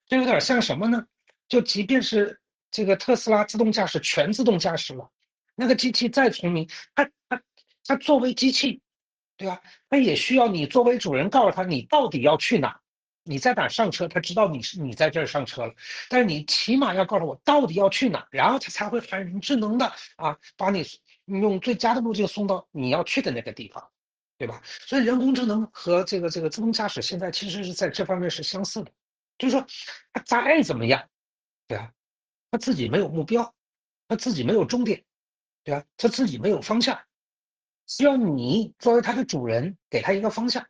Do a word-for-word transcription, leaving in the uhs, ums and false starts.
就有点像什么呢？就即便是这个特斯拉自动驾驶全自动驾驶了，那个机器再聪明，它它它作为机器，对吧？它也需要你作为主人告诉他你到底要去哪，你在哪上车，他知道你是你在这儿上车了，但是你起码要告诉我到底要去哪，然后他才会很智能的啊，把你用最佳的路径送到你要去的那个地方，对吧？所以人工智能和这个这个自动驾驶现在其实是在这方面是相似的。就是说他再怎么样，对吧？他自己没有目标，他自己没有终点，对吧？他自己没有方向，需要你作为他的主人给他一个方向。